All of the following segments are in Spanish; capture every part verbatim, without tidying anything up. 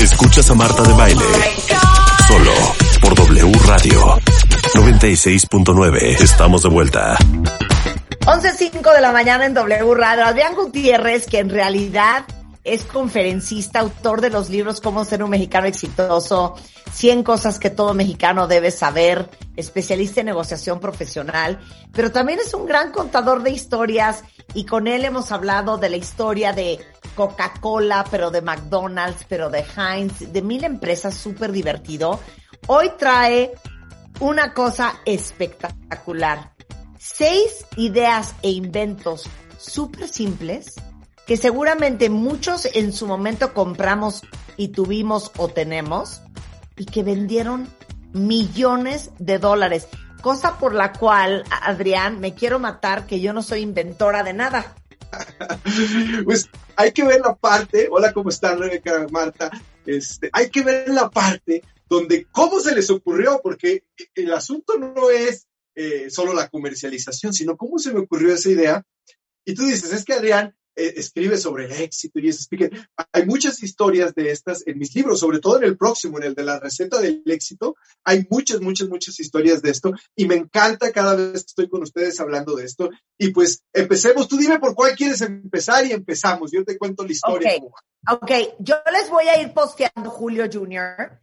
Escuchas a Marta de Baile. Solo por W Radio noventa y seis punto nueve. Estamos de vuelta. once cinco de la mañana en W Radio. Adrián Gutiérrez, que en realidad es conferencista, autor de los libros Cómo ser un mexicano exitoso, cien cosas que todo mexicano debe saber, especialista en negociación profesional, pero también es un gran contador de historias y con él hemos hablado de la historia de Coca-Cola, pero de McDonald's, pero de Heinz, de mil empresas, súper divertido. Hoy trae una cosa espectacular. Seis ideas e inventos súper simples que seguramente muchos en su momento compramos y tuvimos o tenemos y que vendieron millones de dólares. Cosa por la cual, Adrián, me quiero matar que yo no soy inventora de nada. Pues hay que ver la parte, hola, ¿cómo están, Rebeca, Marta? Este, hay que ver la parte donde cómo se les ocurrió, porque el asunto no es eh, solo la comercialización, sino cómo se me ocurrió esa idea. Y tú dices, es que Adrián eh, escribe sobre el éxito y es speaker. Hay muchas historias de estas en mis libros, sobre todo en el próximo, en el de la receta del éxito. Hay muchas, muchas, muchas historias de esto y me encanta cada vez que estoy con ustedes hablando de esto. Y pues empecemos. Tú dime por cuál quieres empezar y empezamos. Yo te cuento la historia. Ok, okay. Yo les voy a ir posteando, Julio junior,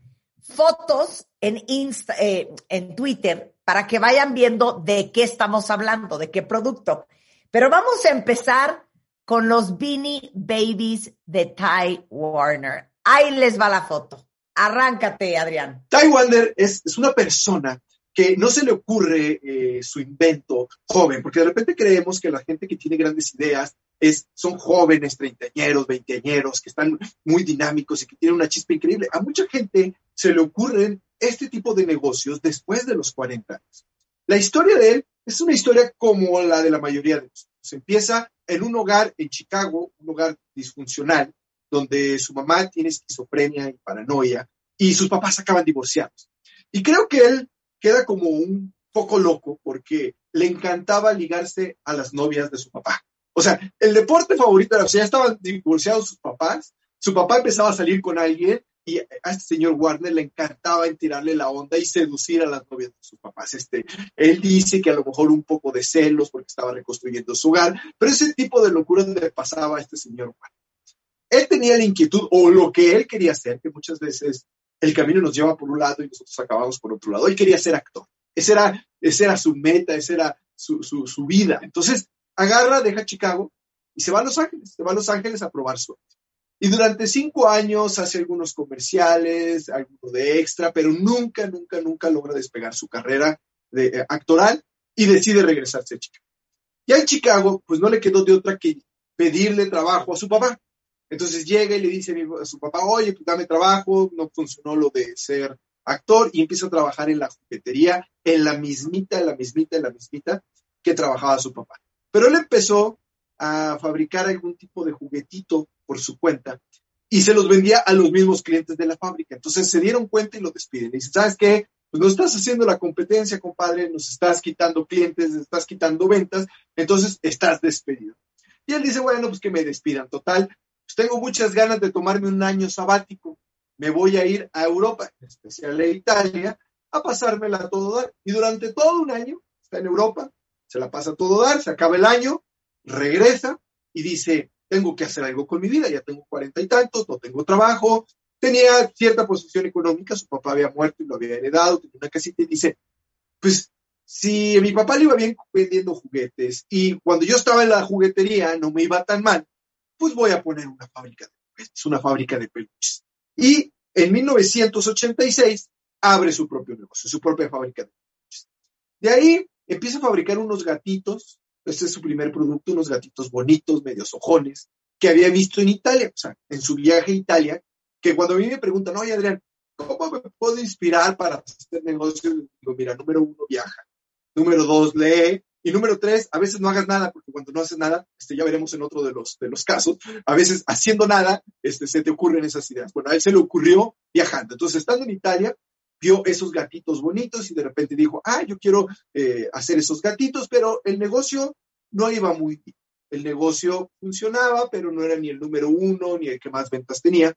fotos en Insta, eh, en Twitter para que vayan viendo de qué estamos hablando, de qué producto. Pero vamos a empezar con los Beanie Babies de Ty Warner. Ahí les va la foto. Arráncate, Adrián. Ty Warner es, es una persona que no se le ocurre eh, su invento joven, porque de repente creemos que la gente que tiene grandes ideas es, son jóvenes, treintañeros, veinteañeros, que están muy dinámicos y que tienen una chispa increíble. A mucha gente se le ocurren este tipo de negocios después de los cuarenta años. La historia de él es una historia como la de la mayoría de nosotros. Se empieza en un hogar en Chicago, un hogar disfuncional, donde su mamá tiene esquizofrenia y paranoia, y sus papás acaban divorciados. Y creo que él queda como un poco loco porque le encantaba ligarse a las novias de su papá. O sea, el deporte favorito era, o sea, ya estaban divorciados sus papás, su papá empezaba a salir con alguien y a este señor Warner le encantaba en tirarle la onda y seducir a las novias de sus papás. Este, él dice que a lo mejor un poco de celos porque estaba reconstruyendo su hogar, pero ese tipo de locura le pasaba a este señor Warner. Él tenía la inquietud, o lo que él quería hacer, que muchas veces el camino nos lleva por un lado y nosotros acabamos por otro lado. Él quería ser actor. Esa era, esa era su meta, esa era su, su, su vida. Entonces, agarra, deja Chicago y se va a Los Ángeles. Se va a Los Ángeles a probar suerte. Y durante cinco años hace algunos comerciales, alguno de extra, pero nunca, nunca, nunca logra despegar su carrera de, eh, actoral y decide regresarse a Chicago. Ya en Chicago, pues no le quedó de otra que pedirle trabajo a su papá. Entonces llega y le dice a su papá, oye, pues dame trabajo, no funcionó lo de ser actor, y empieza a trabajar en la juguetería, en la mismita, en la mismita, en la mismita que trabajaba su papá. Pero él empezó a fabricar algún tipo de juguetito por su cuenta y se los vendía a los mismos clientes de la fábrica. Entonces se dieron cuenta y lo despiden. Y dicen, ¿sabes qué? Pues nos estás haciendo la competencia, compadre, nos estás quitando clientes, nos estás quitando ventas, entonces estás despedido. Y él dice, bueno, pues que me despidan. Total, pues tengo muchas ganas de tomarme un año sabático. Me voy a ir a Europa, en especial a Italia, a pasármela a todo dar. Y durante todo un año está en Europa, se la pasa a todo dar, se acaba el año, regresa y dice, tengo que hacer algo con mi vida, ya tengo cuarenta y tantos, no tengo trabajo, tenía cierta posición económica, su papá había muerto y lo había heredado, tenía una casita y dice, pues si a mi papá le iba bien vendiendo juguetes y cuando yo estaba en la juguetería no me iba tan mal, pues voy a poner una fábrica de juguetes, una fábrica de peluches. Y en mil novecientos ochenta y seis abre su propio negocio, su propia fábrica de peluches. De ahí empieza a fabricar unos gatitos. Este es su primer producto, unos gatitos bonitos, medios ojones, que había visto en Italia, o sea, en su viaje a Italia, que cuando a mí me preguntan, oye, Adrián, ¿cómo me puedo inspirar para hacer negocios? Digo, mira, número uno, viaja. Número dos, lee. Y número tres, a veces no hagas nada, porque cuando no haces nada, este, ya veremos en otro de los, de los casos, a veces haciendo nada, este, se te ocurren esas ideas. Bueno, a él se le ocurrió viajando. Entonces, estando en Italia, vio esos gatitos bonitos y de repente dijo, ah, yo quiero eh, hacer esos gatitos, pero el negocio no iba muy bien. El negocio funcionaba, pero no era ni el número uno, ni el que más ventas tenía.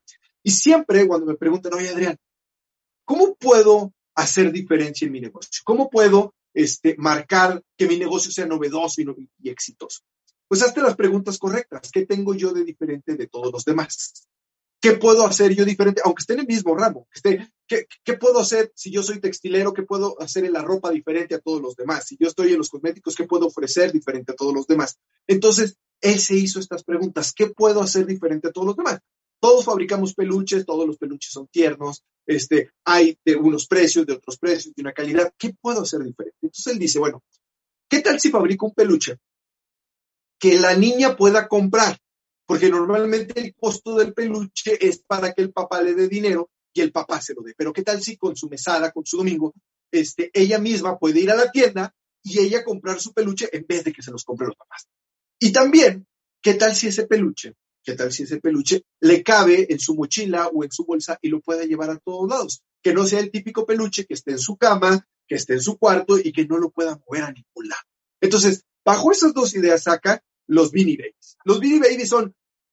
Y siempre cuando me preguntan, oye, Adrián, ¿cómo puedo hacer diferencia en mi negocio? ¿Cómo puedo este, marcar que mi negocio sea novedoso y, no, y exitoso? Pues hazte las preguntas correctas. ¿Qué tengo yo de diferente de todos los demás? ¿Qué puedo hacer yo diferente? Aunque esté en el mismo ramo. Esté, ¿qué, ¿Qué puedo hacer si yo soy textilero? ¿Qué puedo hacer en la ropa diferente a todos los demás? Si yo estoy en los cosméticos, ¿qué puedo ofrecer diferente a todos los demás? Entonces, él se hizo estas preguntas. ¿Qué puedo hacer diferente a todos los demás? Todos fabricamos peluches, todos los peluches son tiernos, este, hay de unos precios, de otros precios, de una calidad. ¿Qué puedo hacer diferente? Entonces él dice, bueno, ¿qué tal si fabrico un peluche que la niña pueda comprar? Porque normalmente el costo del peluche es para que el papá le dé dinero y el papá se lo dé. Pero ¿qué tal si con su mesada, con su domingo, este, ella misma puede ir a la tienda y ella comprar su peluche en vez de que se los compre los papás? Y también, ¿qué tal si ese peluche, qué tal si ese peluche le cabe en su mochila o en su bolsa y lo pueda llevar a todos lados? Que no sea el típico peluche que esté en su cama, que esté en su cuarto y que no lo pueda mover a ningún lado. Entonces, bajo esas dos ideas saca los Beanie Babies. Los Beanie Babies son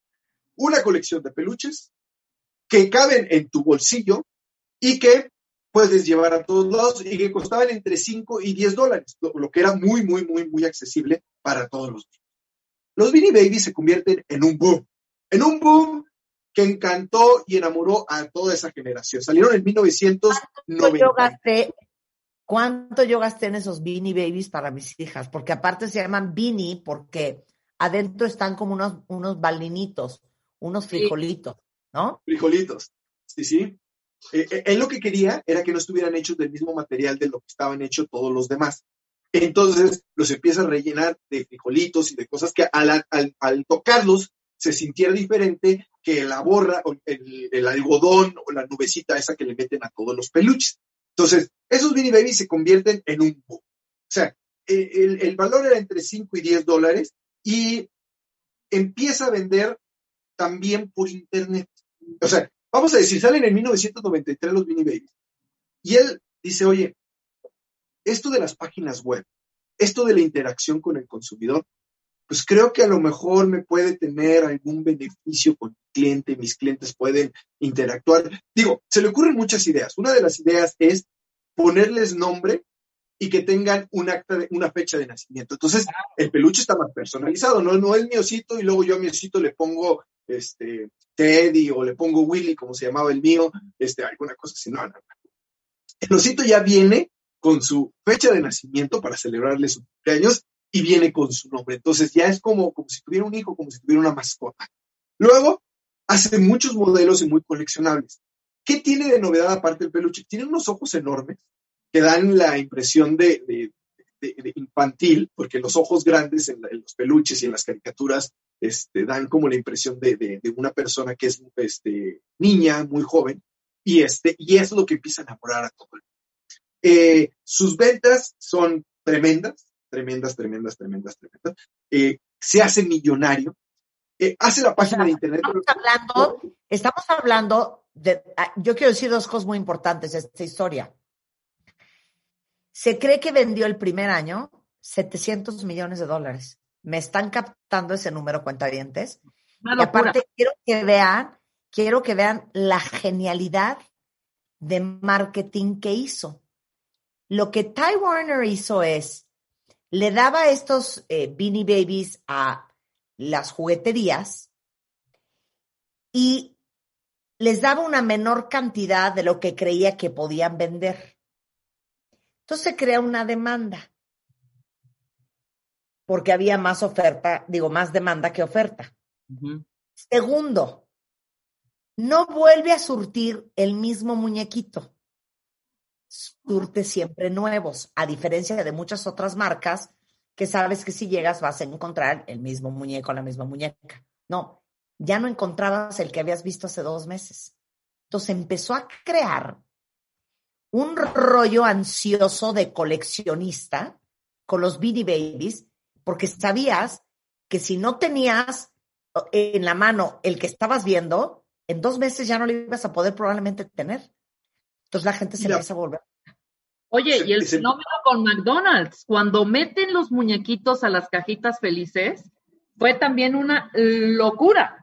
una colección de peluches que caben en tu bolsillo y que puedes llevar a todos lados y que costaban entre cinco y diez dólares, lo, lo que era muy, muy, muy, muy accesible para todos los niños. Los Beanie Babies se convierten en un boom, en un boom que encantó y enamoró a toda esa generación. Salieron en mil novecientos noventa. Yo gasté, ¿Cuánto yo gasté en esos Beanie Babies para mis hijas? Porque aparte se llaman Beanie porque adentro están como unos, unos balinitos, unos frijolitos, ¿no? Frijolitos, sí, sí. Eh, eh, él lo que quería era que no estuvieran hechos del mismo material de lo que estaban hechos todos los demás. Entonces los empieza a rellenar de frijolitos y de cosas que al, al, al tocarlos se sintiera diferente que la borra, el, el algodón o la nubecita esa que le meten a todos los peluches. Entonces, esos Beanie Babies se convierten en un boom. O sea, el, el valor era entre cinco y diez dólares y empieza a vender también por internet. O sea, vamos a decir, salen en mil novecientos noventa y tres los Beanie Babies. Y él dice, oye, esto de las páginas web, esto de la interacción con el consumidor, pues creo que a lo mejor me puede tener algún beneficio con mi cliente, mis clientes pueden interactuar. Digo, se le ocurren muchas ideas. Una de las ideas es ponerles nombre y que tengan un acta de, una fecha de nacimiento. Entonces, el peluche está más personalizado, no, no es mi osito y luego yo a mi osito le pongo este, Teddy o le pongo Willy, como se llamaba el mío, este, alguna cosa así. No, no, no. El osito ya viene con su fecha de nacimiento para celebrarle su cumpleaños y viene con su nombre. Entonces ya es como, como si tuviera un hijo, como si tuviera una mascota. Luego, hace muchos modelos y muy coleccionables. ¿Qué tiene de novedad aparte del peluche? Tiene unos ojos enormes que dan la impresión de, de, de, de infantil, porque los ojos grandes en, la, en los peluches y en las caricaturas este, dan como la impresión de, de, de una persona que es este, niña, muy joven, y, este, y es lo que empieza a enamorar a todo el mundo. Eh, sus ventas son tremendas, tremendas, tremendas, tremendas, tremendas. Eh, se hace millonario. Eh, hace la página o sea, de internet. Estamos hablando, estamos hablando de, yo quiero decir dos cosas muy importantes de esta historia. Se cree que vendió el primer año setecientos millones de dólares. Me están captando ese número, cuentavientes. Y aparte quiero que vean, quiero que vean la genialidad de marketing que hizo. Lo que Ty Warner hizo es, le daba estos eh, Beanie Babies a las jugueterías y les daba una menor cantidad de lo que creía que podían vender. Entonces se crea una demanda, porque había más oferta, digo, más demanda que oferta. Uh-huh. Segundo, no vuelve a surtir el mismo muñequito. Surte siempre nuevos, a diferencia de muchas otras marcas que sabes que si llegas vas a encontrar el mismo muñeco, la misma muñeca. No, ya no encontrabas el que habías visto hace dos meses. Entonces empezó a crear un rollo ansioso de coleccionista con los Beanie Babies, porque sabías que si no tenías en la mano el que estabas viendo, en dos meses ya no lo ibas a poder probablemente tener. Entonces la gente se empieza a volver. Oye, y el fenómeno con McDonald's, cuando meten los muñequitos a las cajitas felices, fue también una locura,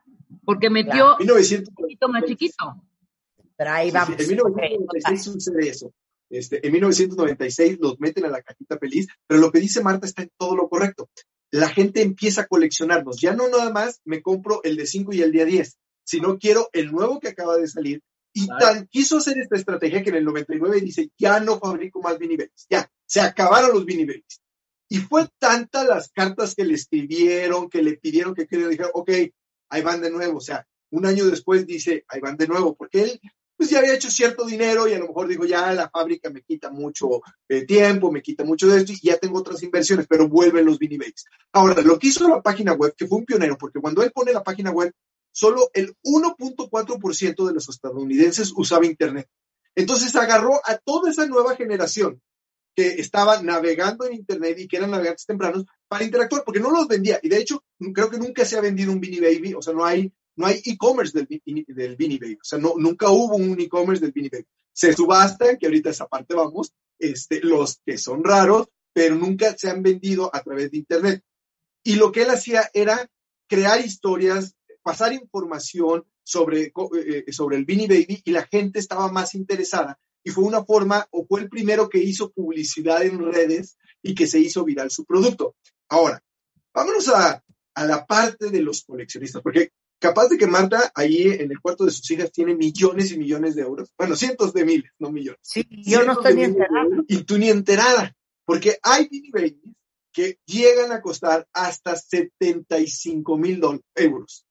porque metió mil novecientos un poquito más chiquito. Pero ahí Sí, vamos. sí, en mil novecientos noventa y seis okay. sucede eso. Este, en mil novecientos noventa y seis los meten a la cajita feliz, pero lo que dice Marta está en todo lo correcto. La gente empieza a coleccionarnos. Ya no nada más me compro el de cinco y el día diez, sino quiero el nuevo que acaba de salir. Y claro. tan quiso hacer esta estrategia que en el noventa y nueve dice, ya no fabrico más Beanie Babies. Ya, se acabaron los Beanie Babies. Y fue tanta las cartas que le escribieron, que le pidieron que querían, dijeron, ok, ahí van de nuevo. O sea, un año después dice, ahí van de nuevo, porque él pues ya había hecho cierto dinero y a lo mejor dijo, ya la fábrica me quita mucho eh, tiempo, me quita mucho de esto y ya tengo otras inversiones, pero vuelven los Beanie Babies. Ahora, lo que hizo la página web, que fue un pionero, porque cuando él pone la página web, solo el uno punto cuatro por ciento de los estadounidenses usaba Internet. Entonces agarró a toda esa nueva generación que estaba navegando en Internet y que eran navegantes tempranos para interactuar, porque no los vendía. Y de hecho, creo que nunca se ha vendido un Beanie Baby, o sea, no hay No hay e-commerce del, del Beanie Baby, o sea, no, nunca hubo un e-commerce del Beanie Baby. Se subastan, que ahorita esa parte vamos, este, los que son raros, pero nunca se han vendido a través de Internet. Y lo que él hacía era crear historias, pasar información sobre, eh, sobre el Beanie Baby y la gente estaba más interesada. Y fue una forma, o fue el primero que hizo publicidad en redes y que se hizo viral su producto. Ahora, vámonos a, a la parte de los coleccionistas, porque capaz de que Marta, ahí en el cuarto de sus hijas, tiene millones y millones de euros. Bueno, cientos de miles, no millones. Sí, yo no estoy ni enterada. Y tú ni enterada. Porque hay Beanie Babies que llegan a costar hasta setenta y cinco mil euros.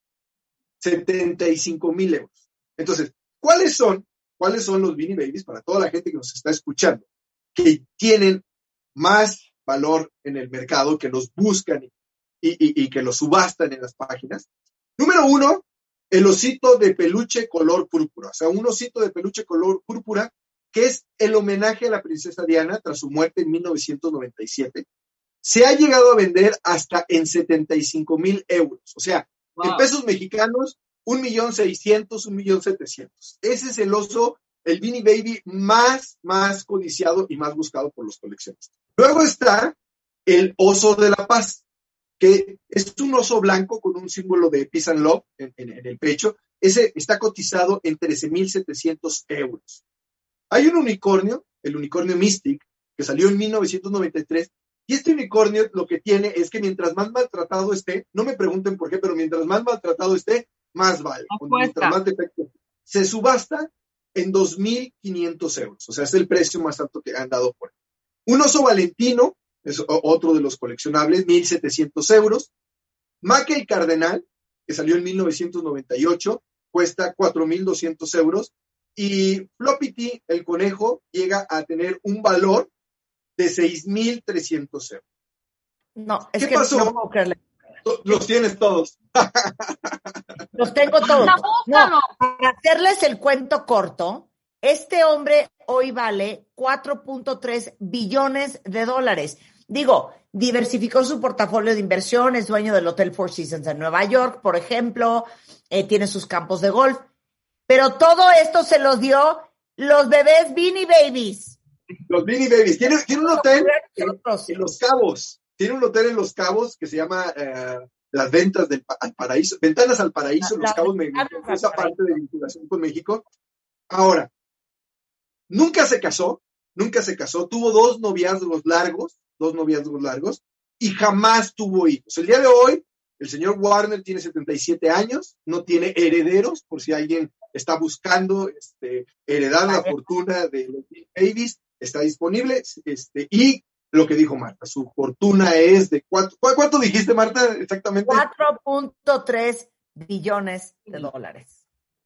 setenta y cinco mil euros. Entonces, ¿cuáles son, ¿cuáles son los Beanie Babies para toda la gente que nos está escuchando? Que tienen más valor en el mercado, que los buscan y, y, y que los subastan en las páginas. Número uno, el osito de peluche color púrpura. O sea, un osito de peluche color púrpura que es el homenaje a la princesa Diana tras su muerte en mil novecientos noventa y siete. Se ha llegado a vender hasta en setenta y cinco mil euros. O sea, wow. En pesos mexicanos, un millón seiscientos, un millón setecientos. Ese es el oso, el Beanie Baby más, más codiciado y más buscado por los coleccionistas. Luego está el oso de la paz, que es un oso blanco con un símbolo de Peace and Love en, en, en el pecho. Ese está cotizado en trece mil setecientos euros. Hay un unicornio, el unicornio Mystic, que salió en mil novecientos noventa y tres, y este unicornio lo que tiene es que mientras más maltratado esté, no me pregunten por qué, pero mientras más maltratado esté, más vale. Mientras más defecto. Se subasta en dos mil quinientos euros, o sea, es el precio más alto que han dado por él. Un oso valentino, es otro de los coleccionables, mil setecientos euros. Maca el Cardenal, que salió en mil novecientos noventa y ocho, cuesta cuatro mil doscientos euros. Y Floppity, el conejo, llega a tener un valor de seis mil trescientos euros. No, es ¿Qué que pasó? no puedo creerle. Los tienes todos. Los tengo todos. No, para hacerles el cuento corto, este hombre hoy vale cuatro punto tres billones de dólares. Digo, diversificó su portafolio de inversión, es dueño del Hotel Four Seasons en Nueva York, por ejemplo, eh, tiene sus campos de golf, pero todo esto se los dio los bebés Beanie Babies. Los Beanie Babies. Tiene, tiene un hotel en, en Los Cabos. Tiene un hotel en Los Cabos que se llama eh, Las Ventas del al Paraíso, Ventanas al Paraíso. La, Los Cabos me encanta esa parte de vinculación con México. Ahora, nunca se casó, nunca se casó, tuvo dos noviazgos largos, dos noviazgos largos, y jamás tuvo hijos. El día de hoy, el señor Warner tiene setenta y siete años, no tiene herederos, por si alguien está buscando este, heredar la fortuna de los Babies, está disponible, este, y lo que dijo Marta, su fortuna es de cuatro, ¿cuánto dijiste, Marta, exactamente? cuatro punto tres billones de dólares.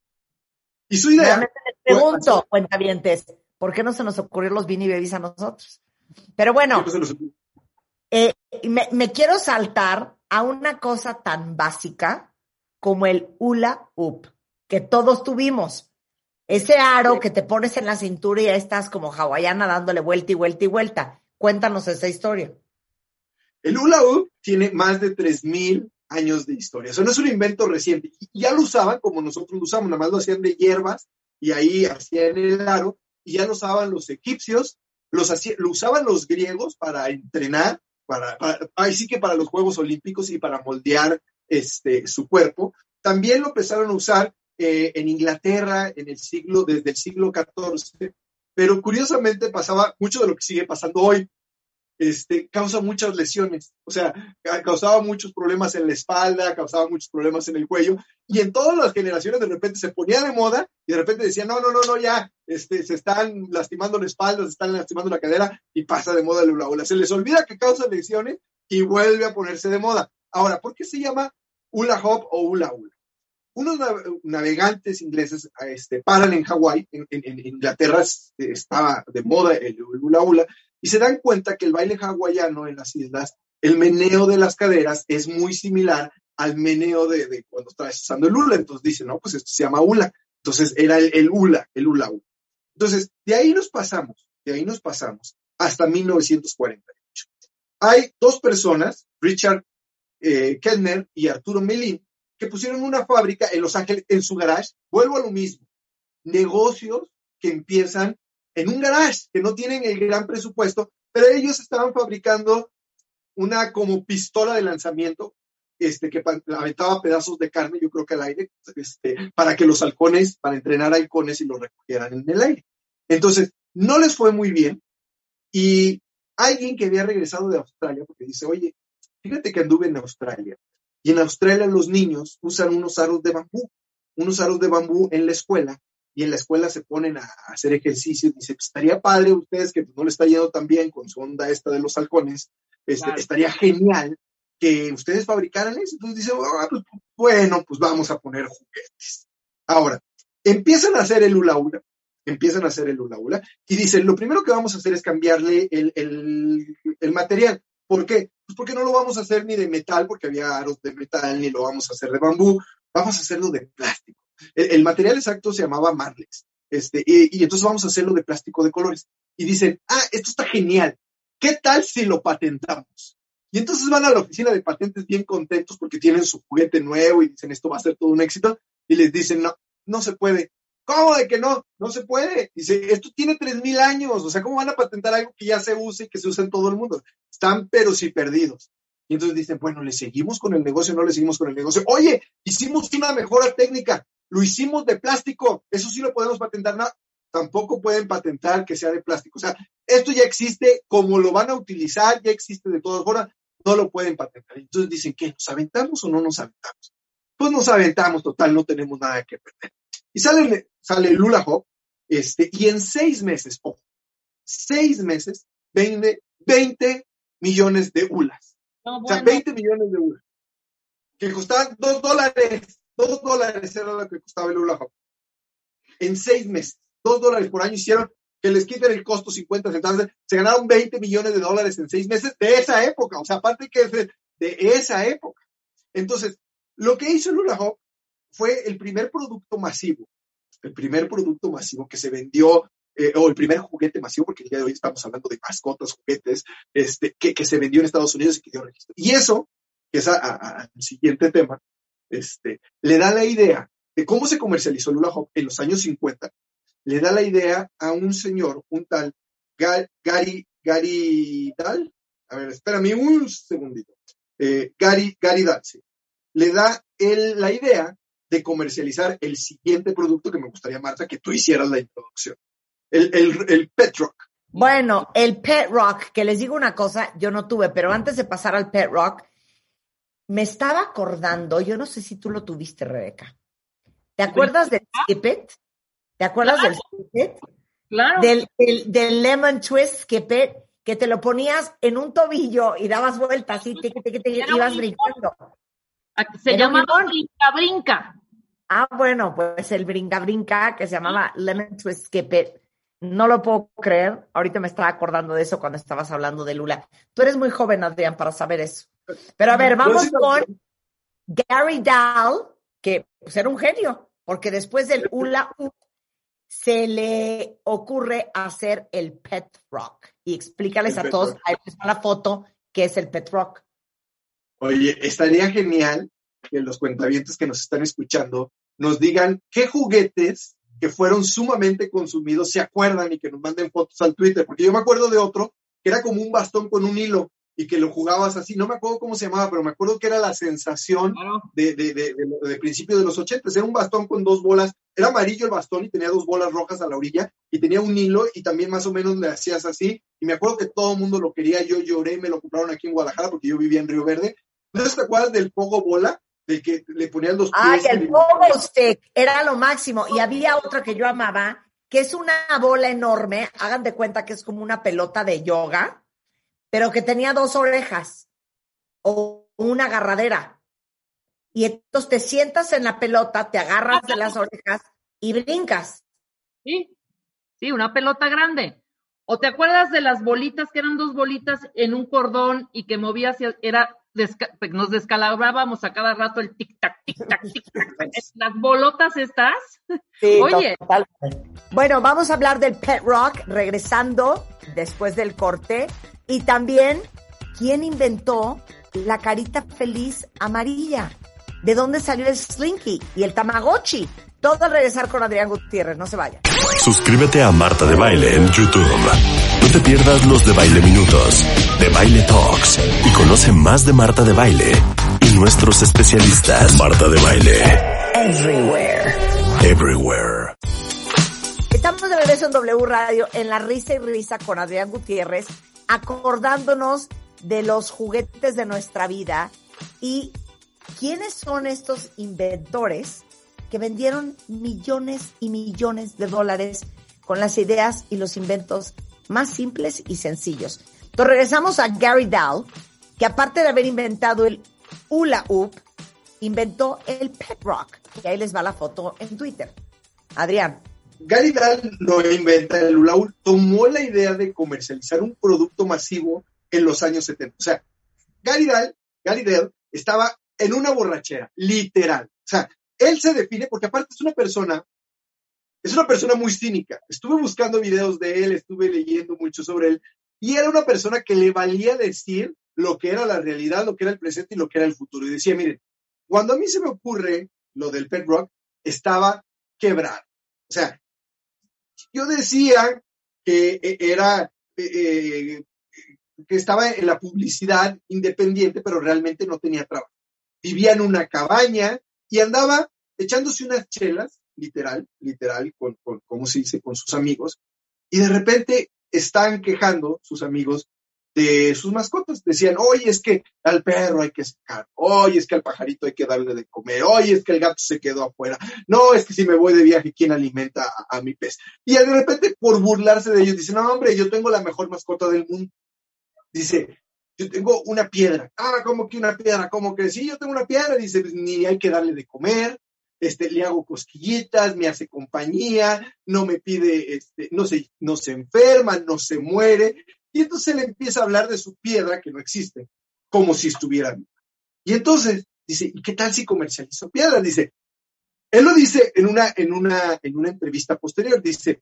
Y su idea... Realmente les pregunto, cuentavientes, ¿por qué no se nos ocurrió los Beanie Babies a nosotros? Pero bueno, eh, me, me quiero saltar a una cosa tan básica como el hula hoop, que todos tuvimos. Ese aro que te pones en la cintura y ya estás como hawaiana dándole vuelta y vuelta y vuelta. Cuéntanos esa historia. El hula hoop tiene más de tres mil años de historia. Eso no es un invento reciente. Y ya lo usaban como nosotros lo usamos, nada más lo hacían de hierbas y ahí hacían el aro y ya lo usaban los egipcios, los hacían, lo usaban los griegos para entrenar, para, para, ahí sí que para los Juegos Olímpicos y para moldear este, su cuerpo. también lo empezaron a usar eh, en Inglaterra en el siglo, desde el siglo catorce, pero curiosamente pasaba mucho de lo que sigue pasando hoy. Este, causa muchas lesiones, o sea, causaba muchos problemas en la espalda, causaba muchos problemas en el cuello, y en todas las generaciones de repente se ponía de moda, y de repente decían, no, no, no, no, ya, este, se están lastimando la espalda, se están lastimando la cadera, y pasa de moda el hula hula. Se les olvida que causa lesiones, y vuelve a ponerse de moda. Ahora, ¿por qué se llama hula hop o hula hula? Unos navegantes ingleses este, paran en Hawái, en, en, en Inglaterra estaba de moda el hula hula, y se dan cuenta que el baile hawaiano en las islas, el meneo de las caderas es muy similar al meneo de, de cuando estás usando el hula. Entonces dicen, no, pues esto se llama hula. Entonces era el, el hula, el hula hula. Entonces, de ahí nos pasamos, de ahí nos pasamos hasta mil novecientos cuarenta y ocho. Hay dos personas, Richard eh, Kellner y Arturo Melin, que pusieron una fábrica en Los Ángeles, en su garage. Vuelvo a lo mismo. Negocios que empiezan en un garage, que no tienen el gran presupuesto, pero ellos estaban fabricando una como pistola de lanzamiento, este, que aventaba pedazos de carne, yo creo que al aire, este, para que los halcones, para entrenar halcones y los recogieran en el aire. Entonces, no les fue muy bien, y alguien que había regresado de Australia, porque dice, oye, fíjate que anduve en Australia, y en Australia los niños usan unos aros de bambú, unos aros de bambú en la escuela, y en la escuela se ponen a hacer ejercicio, y dice, pues estaría padre ustedes que no le está yendo tan bien con su onda esta de los halcones, este, claro. Estaría genial que ustedes fabricaran eso. Entonces dice, oh, pues, bueno, pues vamos a poner juguetes. Ahora, empiezan a hacer el hula hula, empiezan a hacer el hula hula, y dicen, lo primero que vamos a hacer es cambiarle el, el, el material. ¿Por qué? Pues porque no lo vamos a hacer ni de metal, porque había aros de metal, ni lo vamos a hacer de bambú, vamos a hacerlo de plástico. El, el material exacto se llamaba Marlex, este, y, y entonces vamos a hacerlo de plástico de colores. Y dicen, ah, esto está genial, ¿qué tal si lo patentamos? Y entonces van a la oficina de patentes bien contentos porque tienen su juguete nuevo y dicen, esto va a ser todo un éxito, y les dicen, no, no se puede. ¿Cómo de que no? No se puede. Dice, esto tiene tres mil años, o sea, ¿cómo van a patentar algo que ya se usa y que se usa en todo el mundo? Están pero sí perdidos. Y entonces dicen, bueno, ¿le seguimos con el negocio o no le seguimos con el negocio? Oye, hicimos una mejora técnica, lo hicimos de plástico, eso sí lo podemos patentar. No, tampoco pueden patentar que sea de plástico. O sea, esto ya existe, como lo van a utilizar, ya existe de todas formas, no lo pueden patentar. Entonces dicen, ¿qué? ¿Nos aventamos o no nos aventamos? Pues nos aventamos, total, no tenemos nada que perder. Y sale, sale el hula hop, este, y en seis meses, ojo, seis meses, vende veinte millones de hulas. No, bueno. O sea, veinte millones de hulas. Que costaban dos dólares, dos dólares era lo que costaba el hula hop. En seis meses, dos dólares por año hicieron que les quiten el costo cincuenta centavos. Se ganaron veinte millones de dólares en seis meses de esa época. O sea, aparte que es de, de esa época. Entonces, lo que hizo el hula hop fue el primer producto masivo, el primer producto masivo que se vendió, eh, o el primer juguete masivo, porque el día de hoy estamos hablando de mascotas, juguetes, este, que, que se vendió en Estados Unidos y que dio registro. Y eso, que es al siguiente tema, este, le da la idea de cómo se comercializó el hula hop en los años cincuenta, le da la idea a un señor, un tal Gary, Gary Dahl, a ver, espérame un segundito, eh, Gary, Gary Dahl, sí. Le da el, la idea de comercializar el siguiente producto que me gustaría, Marta, que tú hicieras la introducción. El, el, el Pet Rock. Bueno, el Pet Rock, que les digo una cosa, yo no tuve, pero antes de pasar al Pet Rock, me estaba acordando, yo no sé si tú lo tuviste, Rebeca. ¿Te acuerdas del Skip It? ¿Te acuerdas claro. del Skip It? Claro. Del, del, del Lemon Twist Skip It, que te lo ponías en un tobillo y dabas vueltas y te, te, te, te ibas brincando. Se llamaba Brinca Brinca. Ah, bueno, pues el Brinca Brinca, que se llamaba Lemon Twist Skip It. No lo puedo creer. Ahorita me estaba acordando de eso cuando estabas hablando de Lula. Tú eres muy joven, Adrián, para saber eso. Pero a ver, vamos con Gary Dahl, que pues, era un genio, porque después del hula hoop se le ocurre hacer el Pet Rock. Y explícales a todos, ahí está la foto, qué es el Pet Rock. Oye, estaría genial que los cuentavientes que nos están escuchando nos digan qué juguetes que fueron sumamente consumidos se acuerdan y que nos manden fotos al Twitter, porque yo me acuerdo de otro que era como un bastón con un hilo y que lo jugabas así, no me acuerdo cómo se llamaba, pero me acuerdo que era la sensación Claro. de, de, de, de, de principio de los ochentas, era un bastón con dos bolas, era amarillo el bastón y tenía dos bolas rojas a la orilla, y tenía un hilo, y también más o menos le hacías así, y me acuerdo que todo el mundo lo quería, yo lloré, me lo compraron aquí en Guadalajara, porque yo vivía en Río Verde. ¿No te acuerdas del pogo bola? Del que le ponían los pies. Ay, el y- pogo stick era lo máximo. Y había otra que yo amaba, que es una bola enorme, hagan de cuenta que es como una pelota de yoga, pero que tenía dos orejas o una agarradera. Y entonces te sientas en la pelota, te agarras de las orejas y brincas. Sí, sí, una pelota grande. ¿O te acuerdas de las bolitas que eran dos bolitas en un cordón y que movías y era desca- nos descalabrábamos a cada rato el tic-tac, tic-tac, tic-tac? Las bolotas estas. Sí, Oye. totalmente. Bueno, vamos a hablar del pet rock regresando después del corte. Y también, ¿quién inventó la carita feliz amarilla? ¿De dónde salió el Slinky y el Tamagotchi? Todo al regresar con Adrián Gutiérrez. No se vayan. Suscríbete a Marta de Baile en YouTube. No te pierdas los de Baile Minutos, de Baile Talks, y conoce más de Marta de Baile y nuestros especialistas. Marta de Baile. Everywhere. Everywhere. Estamos de regreso en W Radio, en La Risa y Risa con Adrián Gutiérrez, acordándonos de los juguetes de nuestra vida y quiénes son estos inventores que vendieron millones y millones de dólares con las ideas y los inventos más simples y sencillos. Entonces regresamos a Gary Dahl, que aparte de haber inventado el hula hoop, inventó el pet rock. Y ahí les va la foto en Twitter. Adrián. Gary Dahl no inventa el hula hoop, tomó la idea de comercializar un producto masivo en los años setenta. O sea, Gary Dahl, Gary Dahl estaba en una borrachera, literal. O sea, él se define, porque aparte es una persona, es una persona muy cínica. Estuve buscando videos de él, estuve leyendo mucho sobre él, y era una persona que le valía decir lo que era la realidad, lo que era el presente y lo que era el futuro. Y decía, miren, cuando a mí se me ocurre lo del pet rock, estaba quebrado. O sea, yo decía que era, eh, que estaba en la publicidad independiente, pero realmente no tenía trabajo. Vivía en una cabaña y andaba echándose unas chelas, literal, literal, con, con, ¿cómo se dice?, con sus amigos, y de repente están quejando sus amigos de sus mascotas. Decían, oye, es que al perro hay que sacar, oye, es que al pajarito hay que darle de comer, oye, es que el gato se quedó afuera, no, es que si me voy de viaje, ¿quién alimenta a, a mi pez? Y de repente, por burlarse de ellos, dicen, no, hombre, yo tengo la mejor mascota del mundo. Dice, yo tengo una piedra. Ah, ¿cómo que una piedra? ¿Cómo que? Sí, yo tengo una piedra. Dice, pues, ni hay que darle de comer, este, le hago cosquillitas, me hace compañía, no me pide, este, no se, no se enferma, no se muere. Y entonces le empieza a hablar de su piedra, que no existe, como si estuviera viva. Y entonces dice, ¿y qué tal si comercializo piedras? Dice, él lo dice en una, en una, en una entrevista posterior, dice,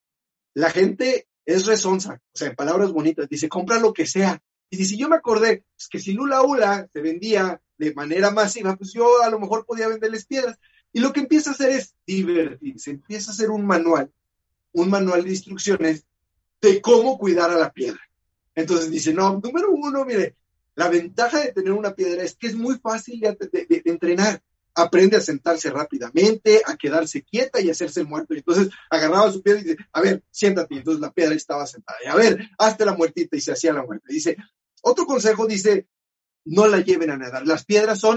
la gente es rezonza, o sea, en palabras bonitas, dice, compra lo que sea. Y dice, yo me acordé, pues, que si Lula Ula se vendía de manera masiva, pues yo a lo mejor podía venderles piedras. Y lo que empieza a hacer es divertirse, empieza a hacer un manual, un manual de instrucciones de cómo cuidar a la piedra. Entonces dice, no, número uno, mire, la ventaja de tener una piedra es que es muy fácil de, de, de, de entrenar. Aprende a sentarse rápidamente, a quedarse quieta y a hacerse el muerto. Y entonces agarraba su piedra y dice, a ver, siéntate. Y entonces la piedra estaba sentada. Y a ver, hazte la muertita. Y se hacía la muerte. Dice, otro consejo dice, no la lleven a nadar. Las piedras son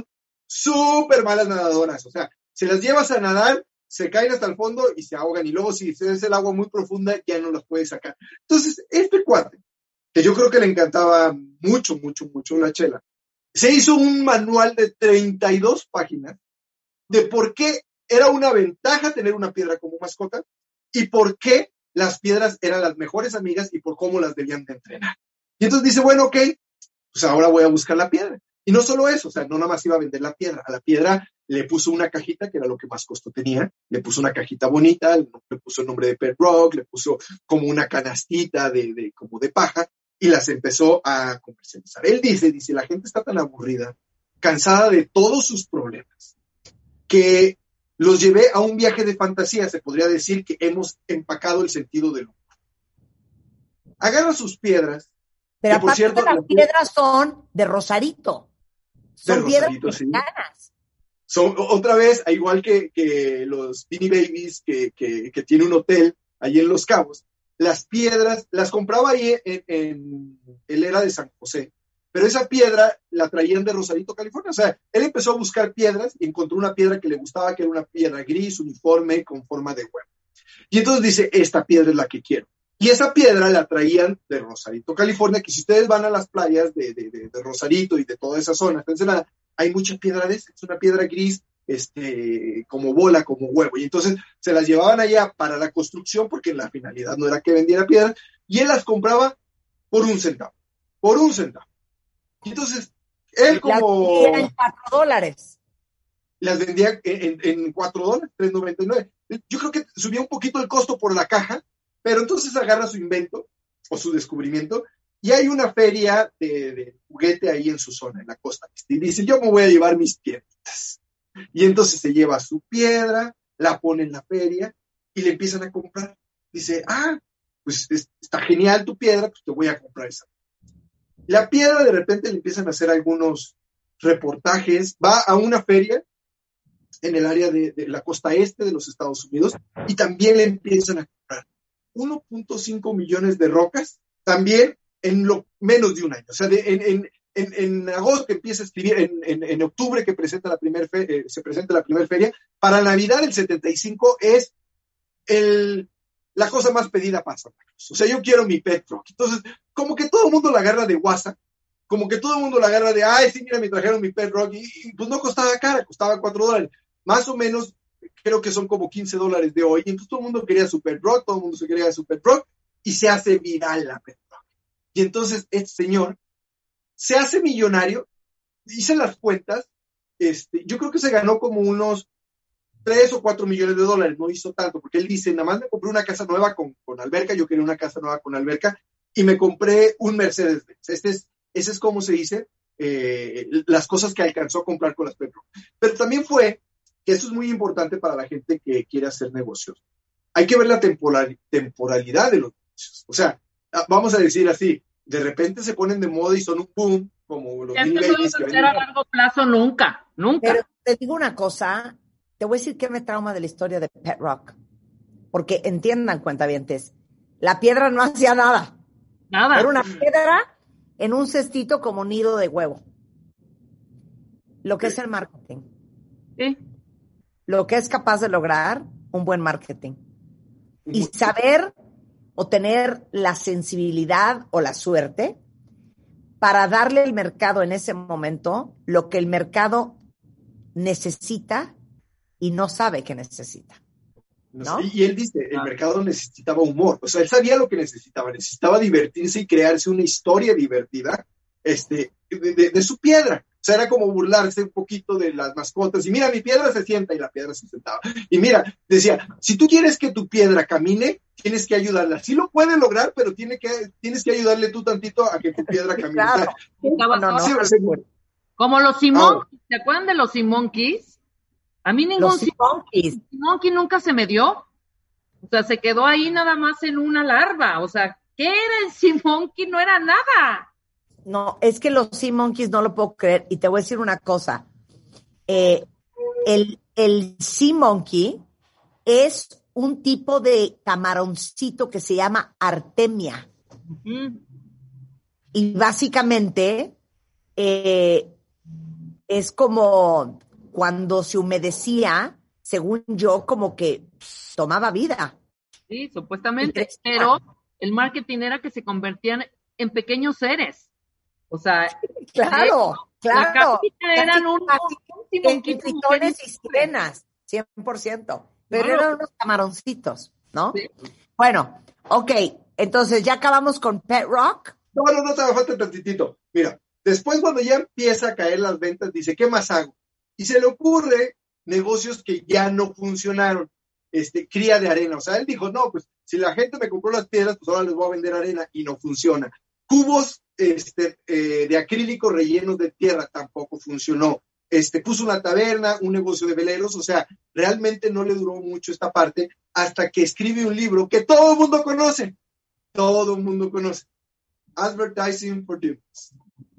súper malas nadadoras. O sea, se las llevas a nadar, se caen hasta el fondo y se ahogan. Y luego si es el agua muy profunda, ya no las puedes sacar. Entonces, este cuate, que yo creo que le encantaba mucho, mucho, mucho la chela, se hizo un manual de treinta y dos páginas de por qué era una ventaja tener una piedra como mascota y por qué las piedras eran las mejores amigas y por cómo las debían de entrenar. Y entonces dice, bueno, ok, pues ahora voy a buscar la piedra. Y no solo eso, o sea, no nada más iba a vender la piedra. A la piedra le puso una cajita, que era lo que más costo tenía, le puso una cajita bonita, le puso el nombre de Pet Rock, le puso como una canastita de, de, como de paja, y las empezó a comercializar. Él dice, dice, la gente está tan aburrida, cansada de todos sus problemas, que los llevé a un viaje de fantasía. Se podría decir que hemos empacado el sentido del humor. Agarra sus piedras. Pero que, por aparte cierto, las la- piedras son de Rosarito. Son De piedras Rosarito, sí. mexicanas. Son, otra vez, igual que, que los Beanie Babies, que, que, que tiene un hotel ahí en Los Cabos, las piedras, las compraba ahí en, en, él era de San José, pero esa piedra la traían de Rosarito, California. O sea, él empezó a buscar piedras y encontró una piedra que le gustaba, que era una piedra gris, uniforme, con forma de huevo. Y entonces dice, esta piedra es la que quiero. Y esa piedra la traían de Rosarito, California, que si ustedes van a las playas de, de, de, de Rosarito y de toda esa zona, Ensenada, hay mucha piedra de esa, es una piedra gris, este, como bola, como huevo. Y entonces se las llevaban allá para la construcción, porque la finalidad no era que vendiera piedra, y él las compraba por un centavo, por un centavo. Y entonces, él como... Las vendía en cuatro dólares. Las vendía en, en, en cuatro dólares, tres noventa y nueve. Yo creo que subía un poquito el costo por la caja, pero entonces agarra su invento o su descubrimiento y hay una feria de, de juguete ahí en su zona, en la costa. Y dice, yo me voy a llevar mis piedritas. Y entonces se lleva su piedra, la pone en la feria y le empiezan a comprar. Dice, ah, pues es, está genial tu piedra, pues te voy a comprar esa. La piedra de repente le empiezan a hacer algunos reportajes, va a una feria en el área de, de la costa este de los Estados Unidos y también le empiezan a comprar uno punto cinco millones de rocas, también en lo menos de un año. O sea, de, en, en, en, en agosto que empieza a escribir, en, en, en octubre que presenta la primer fe, eh, se presenta la primera feria, para Navidad del setenta y cinco es el, la cosa más pedida para Santa Cruz. O sea, yo quiero mi pet rock. Entonces, como que todo el mundo la agarra de WhatsApp, como que todo el mundo la agarra de, ay, sí, mira, me trajeron mi pet rock, y, y pues no costaba cara, costaba cuatro dólares. Más o menos, creo que son como quince dólares de hoy. Y entonces todo el mundo quería su pet rock, todo el mundo se quería su pet rock, y se hace viral la pet rock. Y entonces este señor se hace millonario, hice las cuentas, este, yo creo que se ganó como unos tres o cuatro millones de dólares, no hizo tanto, porque él dice, nada más me compré una casa nueva con, con alberca, yo quería una casa nueva con alberca, y me compré un Mercedes-Benz. Este es, ese es como se dice, eh, las cosas que alcanzó a comprar con las pet rock. Pero también fue, que eso es muy importante para la gente que quiere hacer negocios. Hay que ver la temporal, temporalidad de los negocios. O sea, vamos a decir así, de repente se ponen de moda y son un boom, como los Es mil que no babies va que a ser a largo plazo nunca, nunca. Pero te digo una cosa, te voy a decir que me trauma de la historia de Pet Rock. Porque entiendan, cuentavientes, la piedra no hacía nada. Nada. Era una piedra en un cestito como nido de huevo. Lo que es el marketing. Sí. Lo que es capaz de lograr un buen marketing. Y saber o tener la sensibilidad o la suerte para darle al mercado en ese momento lo que el mercado necesita y no sabe que necesita. ¿No? Y él dice, el mercado necesitaba humor. O sea, él sabía lo que necesitaba. Necesitaba divertirse y crearse una historia divertida este, de, de, de su piedra. O sea, era como burlarse un poquito de las mascotas. Y mira, mi piedra se sienta, y la piedra se sentaba. Y mira, decía, si tú quieres que tu piedra camine, tienes que ayudarla. Sí lo puede lograr, pero tiene que, tienes que ayudarle tú tantito a que tu piedra camine. Claro. No, no, no. Sí, o sea, como los Simonkeys, ¿se acuerdan de los Simonkeys? A mí ningún Los Simonkeys. Simonkey nunca se me dio. O sea, se quedó ahí nada más en una larva. O sea, ¿qué era el Simonkey? No era nada. No, es que los Sea Monkeys no lo puedo creer. Y te voy a decir una cosa. Eh, el, el Sea Monkey es un tipo de camaroncito que se llama Artemia. Uh-huh. Y básicamente eh, es como cuando se humedecía, según yo, como que tomaba vida. Sí, supuestamente. Pero el marketing era que se convertían en pequeños seres. O sea, claro, eh, claro. La eran un, un tritones y sirenas, cien por ciento. Pero claro, eran unos camaroncitos, ¿no? Sí. Bueno, ok, entonces ya acabamos con Pet Rock. No, no, no, te me falta tantitito. Mira, después cuando ya empieza a caer las ventas, dice, ¿qué más hago? Y se le ocurre negocios que ya no funcionaron. Este, cría de arena. O sea, él dijo, no, pues si la gente me compró las piedras, pues ahora les voy a vender arena, y no funciona. Cubos este, eh, de acrílico rellenos de tierra, tampoco funcionó. Este, puso una taberna, un negocio de veleros, o sea, realmente no le duró mucho esta parte hasta que escribe un libro que todo el mundo conoce, todo el mundo conoce. Advertising for Dummies.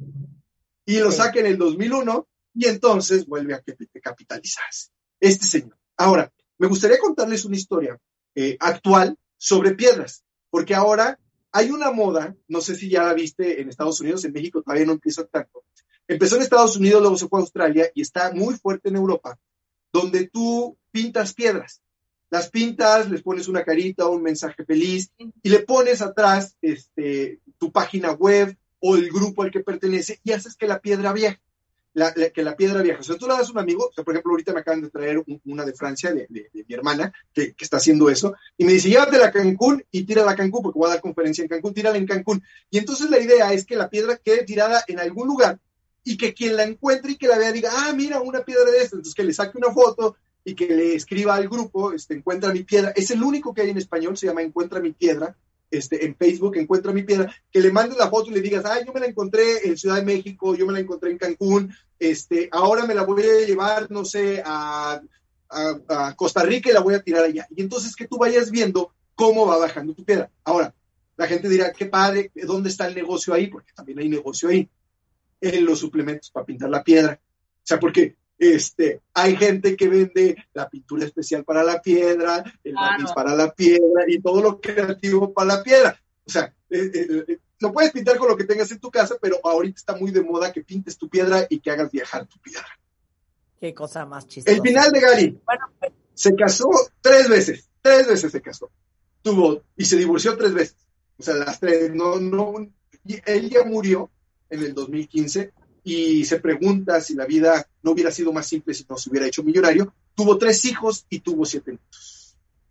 Y lo saca en el dos mil uno y entonces vuelve a capitalizarse. Este señor. Ahora, me gustaría contarles una historia eh, actual sobre piedras, porque ahora hay una moda, no sé si ya la viste en Estados Unidos, en México todavía no empieza tanto. Empezó en Estados Unidos, luego se fue a Australia y está muy fuerte en Europa, donde tú pintas piedras. Las pintas, les pones una carita, un mensaje feliz y le pones atrás este, tu página web o el grupo al que pertenece y haces que la piedra viaje. La, la, que la piedra viaja. O sea, tú la das a un amigo, o sea, por ejemplo, ahorita me acaban de traer un, una de Francia, de, de, de mi hermana, que, que está haciendo eso, y me dice, llévatela a Cancún y tírala a Cancún, porque voy a dar conferencia en Cancún, tírala en Cancún. Y entonces la idea es que la piedra quede tirada en algún lugar y que quien la encuentre y que la vea diga, ah, mira, una piedra de esta. Entonces que le saque una foto y que le escriba al grupo, este, encuentra mi piedra. Es el único que hay en español, se llama Encuentra mi piedra. Este, en Facebook, Encuentra mi piedra, que le mandes la foto y le digas, ay, yo me la encontré en Ciudad de México, yo me la encontré en Cancún, este, ahora me la voy a llevar, no sé, a, a, a Costa Rica y la voy a tirar allá. Y entonces que tú vayas viendo cómo va bajando tu piedra. Ahora, la gente dirá, qué padre, ¿dónde está el negocio ahí? Porque también hay negocio ahí, en los suplementos para pintar la piedra. O sea, porque Este, hay gente que vende la pintura especial para la piedra, el barniz claro. para la piedra y todo lo creativo para la piedra. O sea, eh, eh, lo puedes pintar con lo que tengas en tu casa, pero ahorita está muy de moda que pintes tu piedra y que hagas viajar tu piedra. Qué cosa más chistosa. El final de Gary. Bueno, pues. Se casó tres veces, tres veces se casó. Tuvo, y se divorció tres veces. O sea, las tres, no, no, él ya murió en el dos mil quince. Y se pregunta si la vida no hubiera sido más simple si no se hubiera hecho millonario. Tuvo tres hijos y tuvo siete nietos.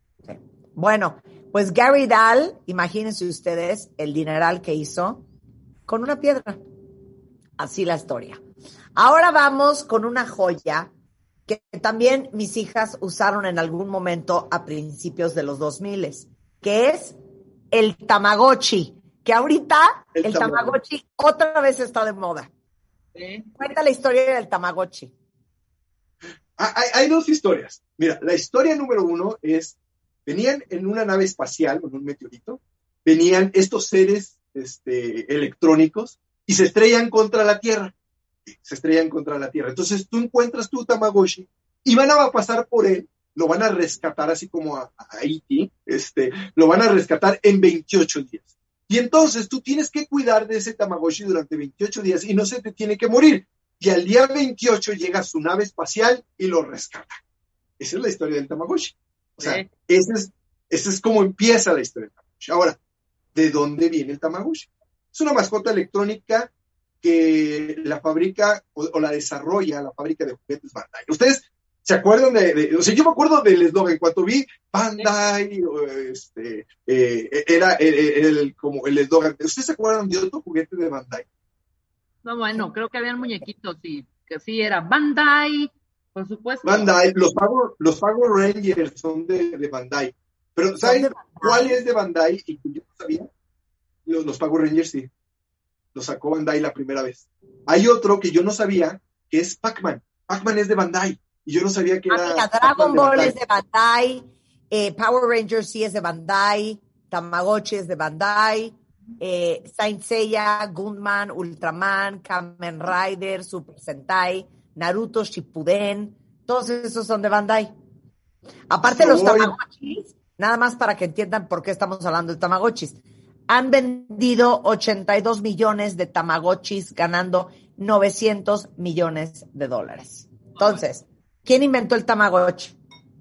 Bueno, pues Gary Dahl, imagínense ustedes el dineral que hizo con una piedra. Así la historia. Ahora vamos con una joya que también mis hijas usaron en algún momento a principios de los dos mil, que es el Tamagotchi, que ahorita el, el Tamagotchi otra vez está de moda. ¿Sí? Cuenta la historia del Tamagotchi. Hay, hay dos historias. Mira, la historia número uno es, venían en una nave espacial, en un meteorito, venían estos seres este, electrónicos y se estrellan contra la Tierra. Se estrellan contra la Tierra. Entonces tú encuentras tu Tamagotchi y van a pasar por él, lo van a rescatar así como a, a E T, este, lo van a rescatar en veintiocho días. Y entonces tú tienes que cuidar de ese Tamagotchi durante veintiocho días y no se te tiene que morir. Y al día veintiocho llega su nave espacial y lo rescata. Esa es la historia del Tamagotchi. O sea, ¿sí? esa es, esa es como empieza la historia del Tamagotchi. Ahora, ¿de dónde viene el Tamagotchi? Es una mascota electrónica que la fabrica o, o la desarrolla la fábrica de juguetes Bandai. ¿Ustedes se acuerdan de, de, o sea, yo me acuerdo del eslogan, cuando vi Bandai, este, eh, era el, el, el, como el eslogan. ¿Ustedes se acuerdan de otro juguete de Bandai? No, bueno, creo que habían muñequitos y que sí era Bandai, por supuesto. Bandai, los Power, los Power Rangers son de, de Bandai. Pero ¿saben cuál es de Bandai? Y yo no sabía. Los, los Power Rangers sí. Los sacó Bandai la primera vez. Hay otro que yo no sabía, que es Pac-Man. Pac-Man es de Bandai. Y yo no sabía que era... Mira, Dragon Ball es de Bandai, eh, Power Rangers sí es de Bandai, Tamagotchi es de Bandai, eh, Saint Seiya, Gunman, Ultraman, Kamen Rider, Super Sentai, Naruto, Shippuden, todos esos son de Bandai. Aparte los Tamagotchis, nada más para que entiendan por qué estamos hablando de Tamagotchis, han vendido ochenta y dos millones de Tamagotchis ganando novecientos millones de dólares. Entonces, ¿quién inventó el Tamagotchi?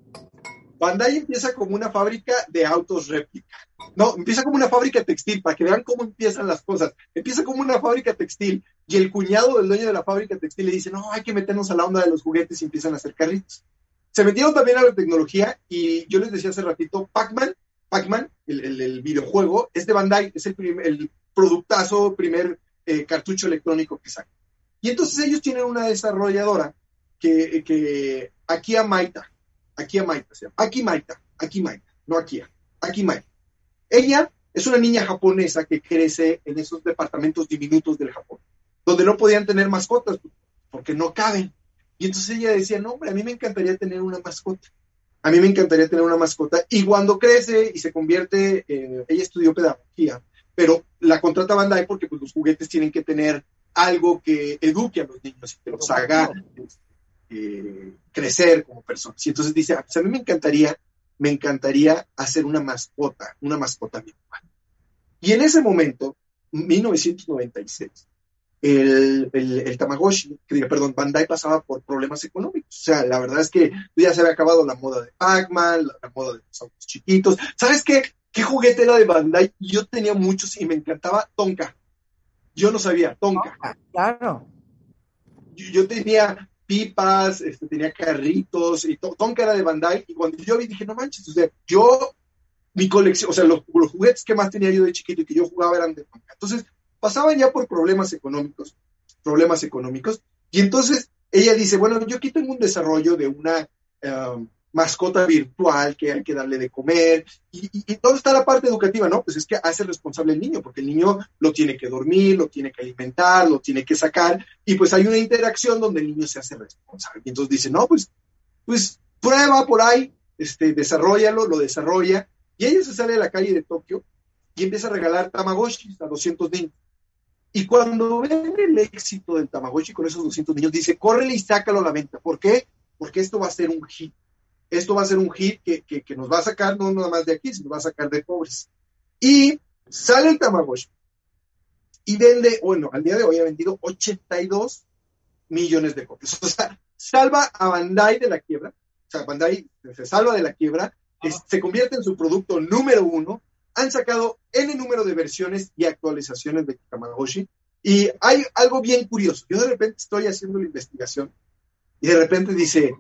Bandai empieza como una fábrica de autos réplica. No, empieza como una fábrica textil, para que vean cómo empiezan las cosas. Empieza como una fábrica textil y el cuñado del dueño de la fábrica textil le dice, no, hay que meternos a la onda de los juguetes y empiezan a hacer carritos. Se metieron también a la tecnología y yo les decía hace ratito, Pac-Man, Pac-Man, el, el, el videojuego, es de Bandai, es el, primer, el productazo, primer eh, cartucho electrónico que saca. Y entonces ellos tienen una desarrolladora que, que Akiya Maita, Akiya Maita, se llama, Aki Maita, Aki Maita, no Akiya, Aki Maita. Ella es una niña japonesa que crece en esos departamentos diminutos del Japón, donde no podían tener mascotas porque no caben. Y entonces ella decía, no, hombre, a mí me encantaría tener una mascota. A mí me encantaría tener una mascota. Y cuando crece y se convierte, eh, ella estudió pedagogía, pero la contrata Bandai porque pues, los juguetes tienen que tener algo que eduque a los niños y que los haga eh, crecer como personas. Y entonces dice, ah, pues a mí me encantaría, me encantaría hacer una mascota, una mascota virtual. Y en ese momento, mil novecientos noventa y seis, el, el, el Tamagotchi, que, perdón, Bandai pasaba por problemas económicos. O sea, la verdad es que ya se había acabado la moda de Pac-Man, la, la moda de los autos chiquitos. ¿Sabes qué? ¿Qué juguete era de Bandai? Yo tenía muchos y me encantaba Tonka. Yo no sabía, Tonka. Ah, claro. Yo, yo tenía pipas, este, tenía carritos, y to, Tonka era de Bandai, y cuando yo vi dije, no manches, o sea, yo, mi colección, o sea, los, los juguetes que más tenía yo de chiquito y que yo jugaba eran de Tonka. Entonces, pasaban ya por problemas económicos, problemas económicos, y entonces ella dice, bueno, yo aquí tengo un desarrollo de una um, mascota virtual que hay que darle de comer, y, y, y ¿dónde está la parte educativa? No, pues es que hace responsable el niño, porque el niño lo tiene que dormir, lo tiene que alimentar, lo tiene que sacar, y pues hay una interacción donde el niño se hace responsable. Y entonces dice, no, pues, pues prueba por ahí, este, desarrollalo, lo desarrolla, y ella se sale a la calle de Tokio y empieza a regalar Tamagotchis a doscientos niños. Y cuando ven el éxito del Tamagotchi con esos doscientos niños, dice, córrele y sácalo a la venta. ¿Por qué? Porque esto va a ser un hit. Esto va a ser un hit que, que, que nos va a sacar no nada más de aquí, sino va a sacar de pobres. Y sale el Tamagotchi y vende, bueno, al día de hoy ha vendido ochenta y dos millones de copias. O sea, salva a Bandai de la quiebra. O sea, Bandai se salva de la quiebra, es, se convierte en su producto número uno. Han sacado N número de versiones y actualizaciones de Tamagotchi. Y hay algo bien curioso. Yo de repente estoy haciendo la investigación y de repente dice,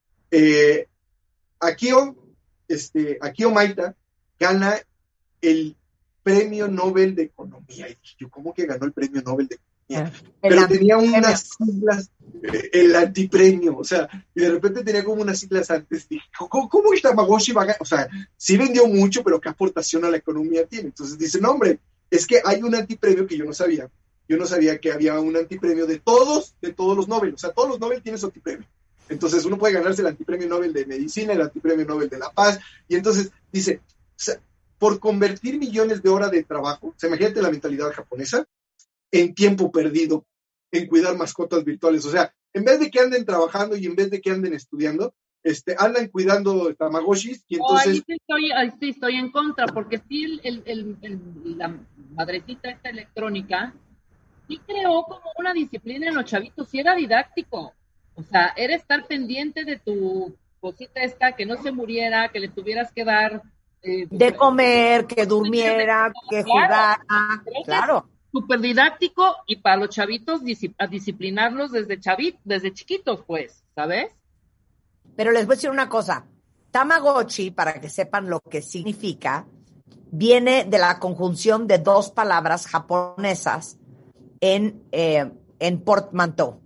eh, Akio, este, Akio Maita gana el premio Nobel de Economía. Y yo, ¿cómo que ganó el premio Nobel de Economía? El Pero tenía unas siglas, eh, el antipremio, o sea, y de repente tenía como unas siglas antes. Dije, ¿cómo, cómo el Tamagotchi va a ganar? O sea, sí vendió mucho, pero ¿qué aportación a la economía tiene? Entonces dice, no, hombre, es que hay un antipremio que yo no sabía. Yo no sabía que había un antipremio de todos, de todos los Nobel. O sea, todos los Nobel tienen su antipremio. Entonces uno puede ganarse el antipremio Nobel de Medicina, el antipremio Nobel de la Paz, y entonces dice, o sea, por convertir millones de horas de trabajo, o sea, imagínate la mentalidad japonesa, en tiempo perdido, en cuidar mascotas virtuales. O sea, en vez de que anden trabajando y en vez de que anden estudiando, este, andan cuidando Tamagotchis, y entonces... Oh, ahí sí estoy, ahí sí estoy en contra, porque sí, el, el, el, la madrecita esta electrónica, sí creó como una disciplina en los chavitos, sí era didáctico. O sea, era estar pendiente de tu cosita esta, que no se muriera, que le tuvieras que dar... Eh, de comer, que durmiera, que jugara, claro. Súper didáctico, y para los chavitos a disciplinarlos desde chavit, desde chiquitos, pues, ¿sabes? Pero les voy a decir una cosa. Tamagotchi, para que sepan lo que significa, viene de la conjunción de dos palabras japonesas en, eh, en portmanteau.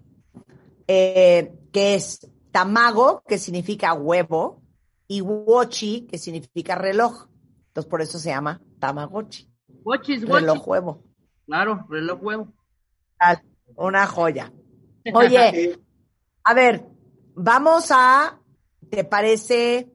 Eh, que es tamago, que significa huevo, y watchi, que significa reloj. Entonces, por eso se llama Tamagotchi. Watch is reloj watch. huevo. Claro, reloj huevo. Una joya. Oye, a ver, vamos a, ¿te parece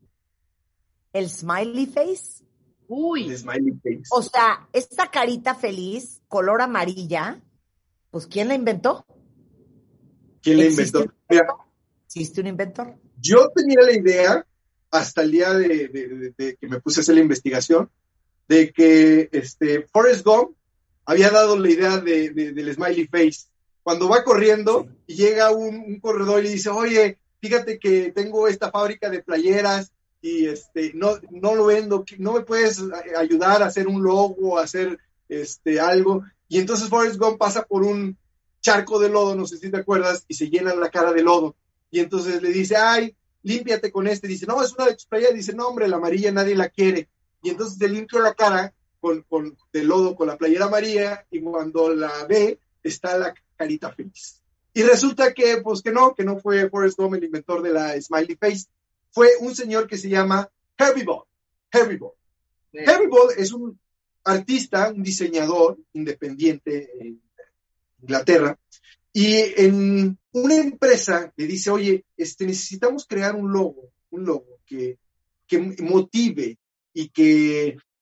el smiley face? Uy. El smiley face. O sea, esta carita feliz, color amarilla, pues ¿quién la inventó? ¿Quién la inventó? Mira, ¿existe un inventor? Yo tenía la idea, hasta el día de, de, de, de que me puse a hacer la investigación, de que este, Forrest Gump había dado la idea de, de, del smiley face. Cuando va corriendo y llega un, un corredor y le dice, oye, fíjate que tengo esta fábrica de playeras y este, no, no lo vendo, ¿no me puedes ayudar a hacer un logo, a hacer este, algo? Y entonces Forrest Gump pasa por un charco de lodo, no sé si te acuerdas, y se llena la cara de lodo. Y entonces le dice, ay, límpiate con este. Dice, no, es una de tus playeras. Dice, no, hombre, la amarilla nadie la quiere. Y entonces le limpia la cara con, con de lodo con la playera amarilla, y cuando la ve, está la carita feliz. Y resulta que, pues que no, que no fue Forrest Gump el inventor de la smiley face. Fue un señor que se llama Herbie Ball. Herbie Ball. Sí. Herbie Ball es un artista, un diseñador independiente en Inglaterra, y en una empresa le dice, oye, este, necesitamos crear un logo, un logo que, que motive y que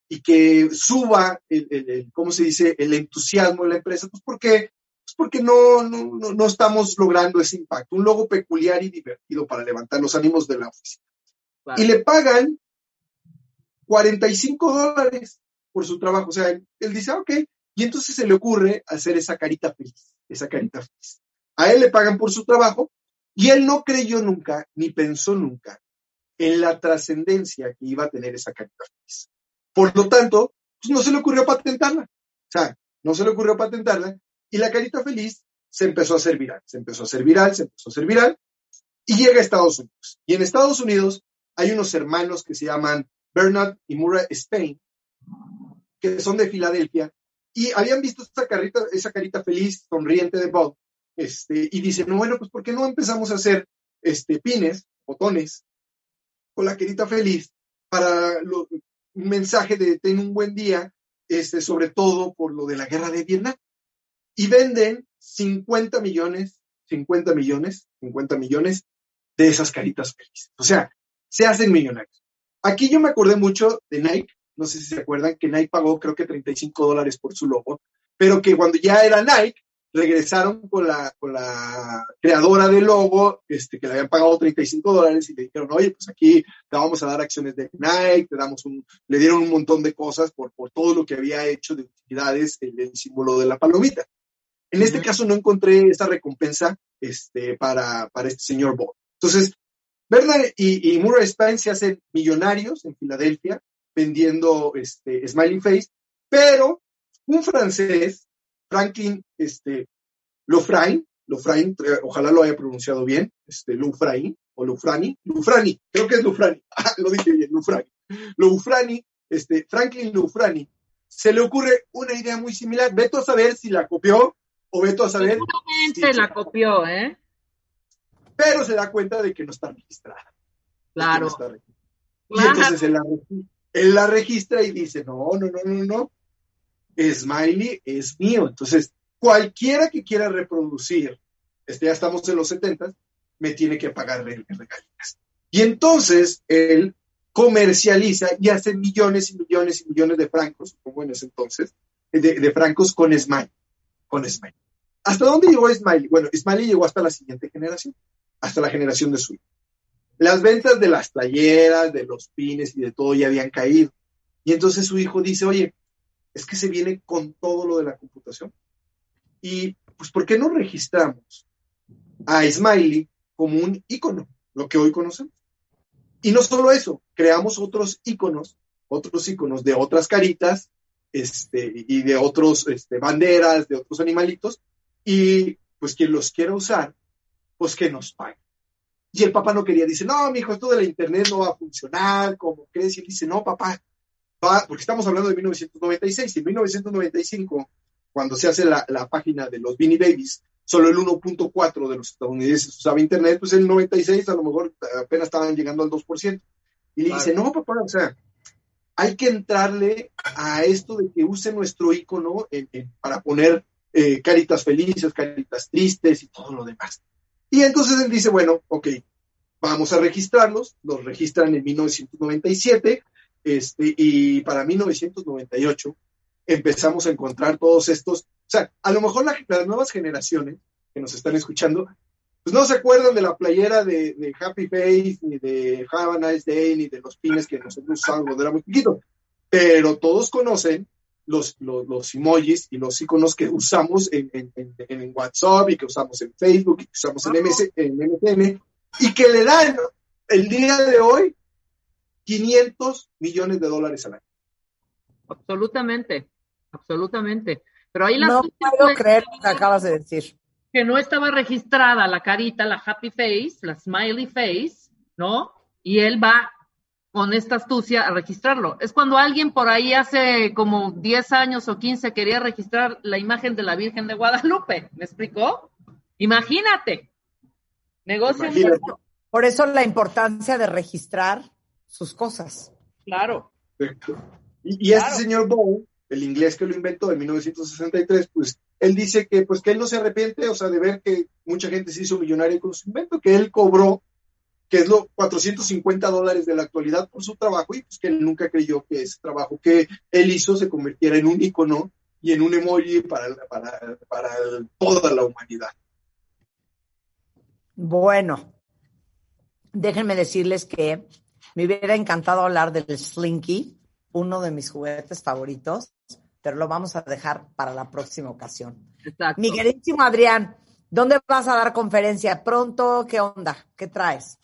y que suba el, el, el, ¿cómo se dice?, el entusiasmo de la empresa, pues porque, pues porque no, no, no, no estamos logrando ese impacto, un logo peculiar y divertido para levantar los ánimos de la oficina. Claro. Y le pagan cuarenta y cinco dólares por su trabajo, o sea, él, él dice, ah, ok, y entonces se le ocurre hacer esa carita feliz, esa carita feliz. A él le pagan por su trabajo, y él no creyó nunca, ni pensó nunca, en la trascendencia que iba a tener esa carita feliz. Por lo tanto, pues no se le ocurrió patentarla. O sea, no se le ocurrió patentarla, y la carita feliz se empezó a hacer viral, se empezó a hacer viral, se empezó a hacer viral, y llega a Estados Unidos. Y en Estados Unidos hay unos hermanos que se llaman Bernard y Murray Spain, que son de Filadelfia, y habían visto esa carita, esa carita feliz, sonriente de Bob, este, y dicen, no, bueno, pues ¿por qué no empezamos a hacer este, pines, botones, con la carita feliz, para lo, un mensaje de ten un buen día, este, sobre todo por lo de la guerra de Vietnam? Y venden cincuenta millones, cincuenta millones, cincuenta millones de esas caritas felices. O sea, se hacen millonarios. Aquí yo me acordé mucho de Nike, no sé si se acuerdan que Nike pagó creo que treinta y cinco dólares por su logo, pero que cuando ya era Nike, regresaron con la, con la creadora del logo, este, que le habían pagado treinta y cinco dólares y le dijeron, oye, pues aquí te vamos a dar acciones de Nike, te damos un, le dieron un montón de cosas por, por todo lo que había hecho de utilidades, el, el símbolo de la palomita. En este uh-huh. caso no encontré esa recompensa este, para, para este señor Bob. Entonces, Bernard y, y Murray Spain se hacen millonarios en Filadelfia vendiendo este, Smiley Face, pero un francés, Franklin este, Lofrain, Lofrain, ojalá lo haya pronunciado bien, este, Lofrain, o Lofrani, Lofrani, creo que es Lofrani, ah, lo dije bien, Lofrani. Lofrani, este, Franklin Lofrani, se le ocurre una idea muy similar, veto a saber si la copió, o veto a saber... Seguramente si la copió, ¿eh? Pero se da cuenta de que no está registrada. Claro. No está registrada. Y entonces él la, él la registra y dice, no, no, no, no, no, Smiley es mío. Entonces, cualquiera que quiera reproducir, este, ya estamos en los setentas, me tiene que pagar regalías. Y entonces él comercializa y hace millones y millones y millones de francos, como en ese entonces, de, de francos con Smiley. Con Smiley. ¿Hasta dónde llegó Smiley? Bueno, Smiley llegó hasta la siguiente generación, hasta la generación de su hijo. Las ventas de las playeras, de los pines y de todo ya habían caído. Y entonces su hijo dice, oye, es que se viene con todo lo de la computación. Y pues, ¿por qué no registramos a Smiley como un ícono, lo que hoy conocemos? Y no solo eso, creamos otros íconos, otros íconos de otras caritas, este, y de otros este, banderas, de otros animalitos, y pues quien los quiera usar, pues que nos pague. Y el papá no quería, dice, no, mijo, esto de la internet no va a funcionar, ¿cómo crees? Y él dice, no, papá, va, porque estamos hablando de mil novecientos noventa y seis, y en mil novecientos noventa y cinco, cuando se hace la, la página de los Beanie Babies, solo el uno punto cuatro de los estadounidenses usaba internet, pues en el noventa y seis a lo mejor apenas estaban llegando al dos por ciento. Y le dice, no, papá, o sea, hay que entrarle a esto de que use nuestro icono en, en, para poner eh, caritas felices, caritas tristes y todo lo demás. Y entonces él dice, bueno, ok, vamos a registrarlos, los registran en mil novecientos noventa y siete, este, y para mil novecientos noventa y ocho empezamos a encontrar todos estos, o sea, a lo mejor la, las nuevas generaciones que nos están escuchando, pues no se acuerdan de la playera de, de Happy Face, ni de Have a Nice Day, ni de los pines que nosotros usábamos cuando éramos chiquitos, pero todos conocen los, los, los emojis y los iconos que usamos en, en, en, en WhatsApp, y que usamos en Facebook, y que usamos en, M S, en M S N, y que le dan el día de hoy quinientos millones de dólares al año. Absolutamente, absolutamente. Pero ahí la no puedo creer lo que acabas de decir. Que no estaba registrada la carita, la happy face, la smiley face, ¿no? Y él va con esta astucia a registrarlo. Es cuando alguien por ahí hace como diez años o quince quería registrar la imagen de la Virgen de Guadalupe. ¿Me explicó? Imagínate. Negocio. Imagínate. Por eso la importancia de registrar sus cosas. Claro. Y, y claro. Este señor Bow, el inglés que lo inventó en mil novecientos sesenta y tres, pues él dice que pues que él no se arrepiente, o sea, de ver que mucha gente se hizo millonaria con su invento, que él cobró que es lo cuatrocientos cincuenta dólares de la actualidad por su trabajo, y pues que él nunca creyó que ese trabajo que él hizo se convirtiera en un icono y en un emoji para, para, para toda la humanidad. Bueno, déjenme decirles que me hubiera encantado hablar del Slinky, uno de mis juguetes favoritos, pero lo vamos a dejar para la próxima ocasión. Exacto. Mi queridísimo Adrián, ¿dónde vas a dar conferencia? ¿Pronto? ¿Qué onda? ¿Qué traes?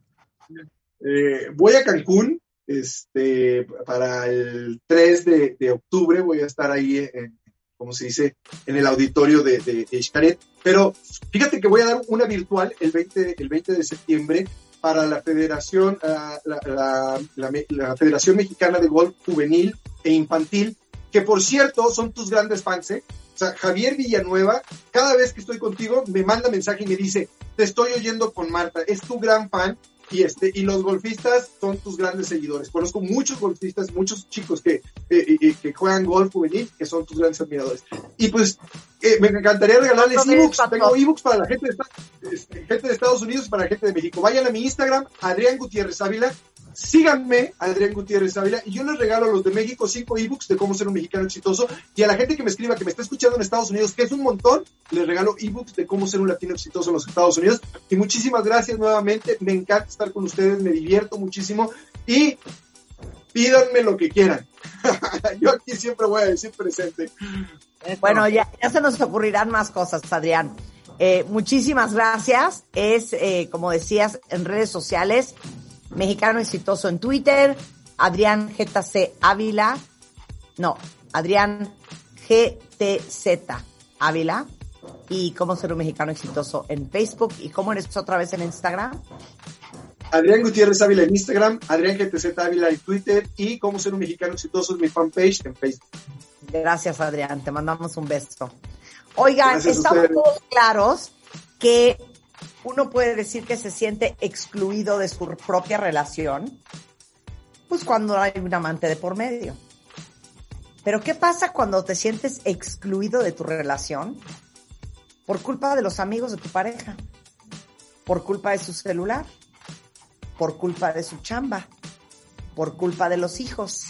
Eh, voy a Cancún, este, para el tres de, de octubre, voy a estar ahí, en, como se dice, en el auditorio de, de, de Xcaret, pero fíjate que voy a dar una virtual el veinte, el veinte de septiembre para la Federación, uh, la, la, la, la Federación Mexicana de Golf Juvenil e Infantil, que por cierto son tus grandes fans, ¿eh? O sea, Javier Villanueva, cada vez que estoy contigo, me manda mensaje y me dice, te estoy oyendo con Marta, es tu gran fan, y este y los golfistas son tus grandes seguidores. Conozco muchos golfistas, muchos chicos que, eh, eh, que juegan golf juvenil, que son tus grandes admiradores. Y pues, eh, me encantaría regalarles no ebooks. Tengo ebooks para la gente de, este, gente de Estados Unidos, para la gente de México. Vayan a mi Instagram, Adrián Gutiérrez Ávila, síganme, Adrián Gutiérrez Ávila, y yo les regalo a los de México cinco ebooks de cómo ser un mexicano exitoso, y a la gente que me escriba, que me está escuchando en Estados Unidos, que es un montón, les regalo ebooks de cómo ser un latino exitoso en los Estados Unidos. Y muchísimas gracias nuevamente, me encanta estar con ustedes, me divierto muchísimo, y pídanme lo que quieran. Yo aquí siempre voy a decir presente. Bueno, ya, ya se nos ocurrirán más cosas, Adrián. Eh, muchísimas gracias. Es, eh, como decías, en redes sociales, Mexicano Exitoso en Twitter, Adrián G T C Ávila, no, Adrián G T Z Ávila, y Cómo Ser un Mexicano Exitoso en Facebook. ¿Y cómo eres otra vez en Instagram? Adrián Gutiérrez Ávila en Instagram, Adrián G T Z Ávila en Twitter, y Cómo Ser un Mexicano Exitoso en mi fanpage en Facebook. Gracias, Adrián, te mandamos un beso. Oigan, Gracias, estamos ustedes. todos claros que uno puede decir que se siente excluido de su propia relación, pues cuando hay un amante de por medio. Pero ¿qué pasa cuando te sientes excluido de tu relación por culpa de los amigos de tu pareja? Por culpa de su celular, por culpa de su chamba, por culpa de los hijos.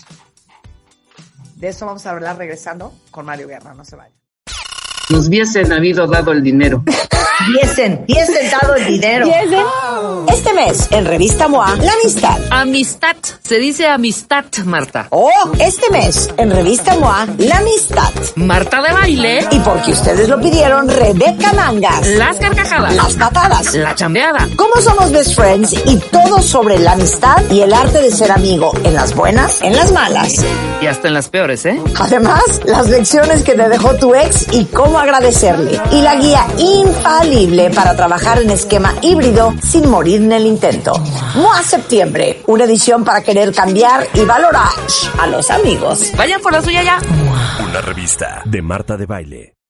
De eso vamos a hablar regresando con Mario Guerra, no se vayan. Nos hubiesen habido dado el dinero. Diesen, diesen dado el dinero. Diesen. Este mes, en Revista M O A, la amistad. Amistad. Se dice amistad, Marta. Oh, este mes, en Revista M O A, la amistad. Marta de Baile. Y porque ustedes lo pidieron, Rebeca Mangas. Las carcajadas. Las patadas. La chambeada. Cómo somos best friends y todo sobre la amistad y el arte de ser amigo, en las buenas, en las malas. Y hasta en las peores, ¿eh? Además, las lecciones que te dejó tu ex y cómo agradecerle. Y la guía infalible para trabajar en esquema híbrido sin morir en el intento. M O A Septiembre, una edición para querer cambiar y valorar a los amigos. Vayan por la suya ya. Una revista de Marta de Baile.